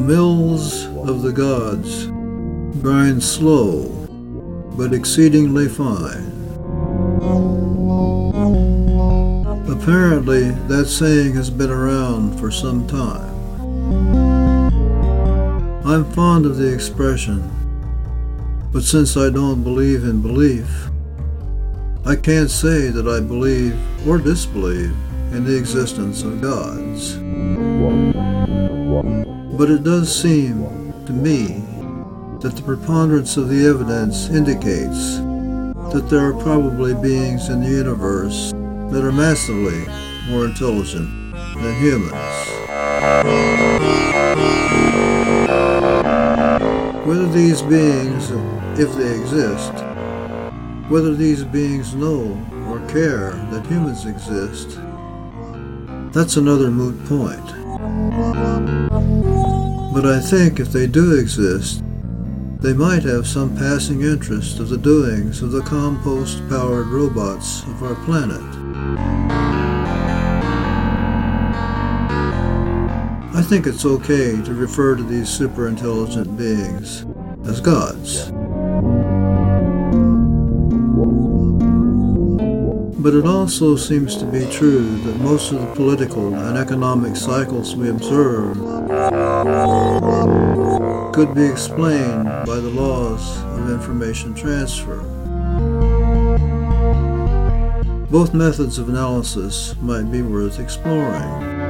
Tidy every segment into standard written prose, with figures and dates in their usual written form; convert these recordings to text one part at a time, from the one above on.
mills of the gods grind slow, but exceedingly fine. Apparently, that saying has been around for some time. I'm fond of the expression, but since I don't believe in belief, I can't say that I believe or disbelieve in the existence of gods. But it does seem to me that the preponderance of the evidence indicates that there are probably beings in the universe that are massively more intelligent than humans. Whether these beings, if they exist, whether these beings know or care that humans exist, that's another moot point. But I think if they do exist, they might have some passing interest of the doings of the compost-powered robots of our planet. I think it's okay to refer to these super-intelligent beings as gods. But it also seems to be true that most of the political and economic cycles we observe could be explained by the laws of information transfer. Both methods of analysis might be worth exploring.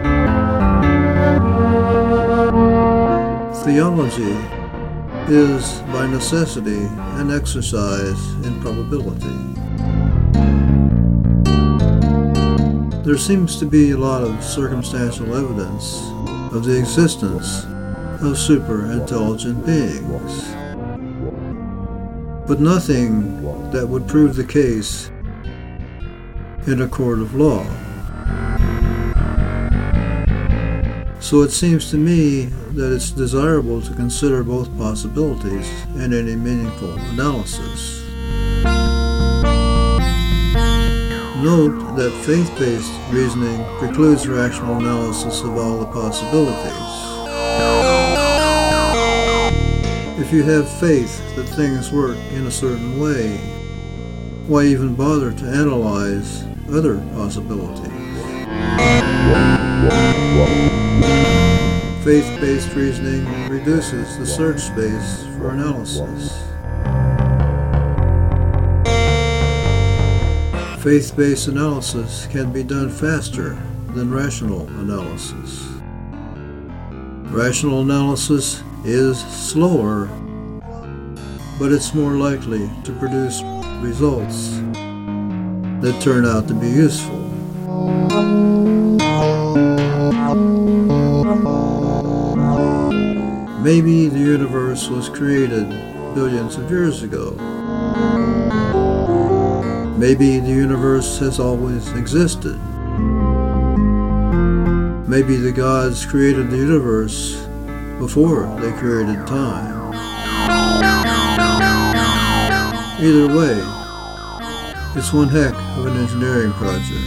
Theology is, by necessity, an exercise in probability. There seems to be a lot of circumstantial evidence of the existence of super-intelligent beings, but nothing that would prove the case in a court of law. So it seems to me that it's desirable to consider both possibilities in any meaningful analysis. Note that faith-based reasoning precludes rational analysis of all the possibilities. If you have faith that things work in a certain way, why even bother to analyze other possibilities? Faith-based reasoning reduces the search space for analysis. Faith-based analysis can be done faster than rational analysis. Rational analysis is slower, but it's more likely to produce results that turn out to be useful. Maybe the universe was created billions of years ago. Maybe the universe has always existed. Maybe the gods created the universe before they created time. Either way, it's one heck of an engineering project.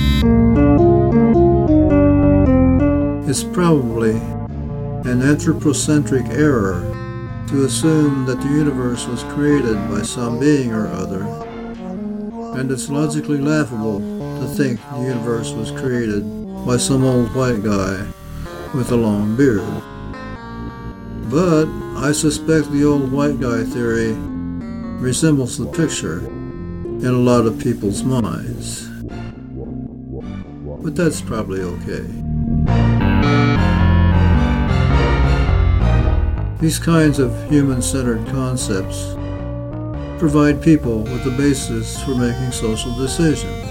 It's probably an anthropocentric error to assume that the universe was created by some being or other, and it's logically laughable to think the universe was created by some old white guy with a long beard. But I suspect the old white guy theory resembles the picture in a lot of people's minds. But that's probably okay. These kinds of human-centered concepts provide people with the basis for making social decisions.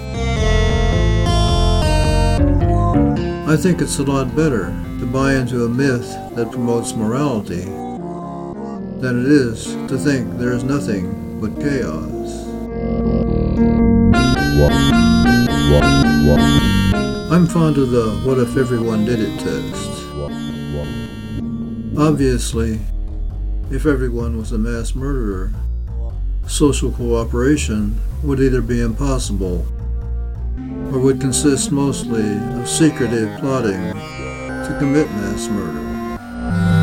I think it's a lot better to buy into a myth that promotes morality than it is to think there is nothing but chaos. I'm fond of the what if everyone did it test. Obviously, if everyone was a mass murderer, social cooperation would either be impossible or would consist mostly of secretive plotting to commit mass murder.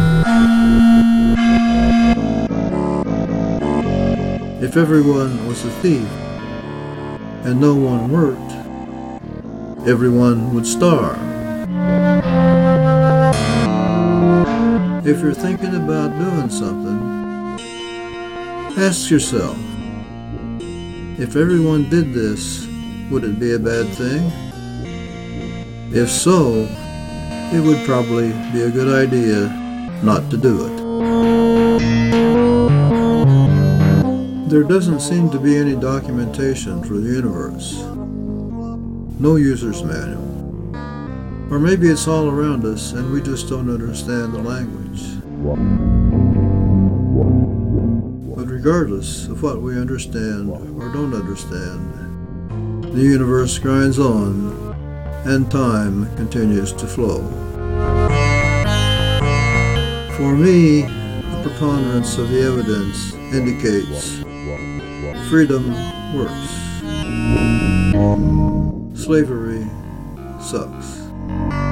If everyone was a thief and no one worked, everyone would starve. If you're thinking about doing something, ask yourself, if everyone did this, would it be a bad thing? If so, it would probably be a good idea not to do it. There doesn't seem to be any documentation for the universe. No user's manual. Or maybe it's all around us and we just don't understand the language. But regardless of what we understand or don't understand, the universe grinds on and time continues to flow. For me, the preponderance of the evidence indicates freedom works. Slavery sucks.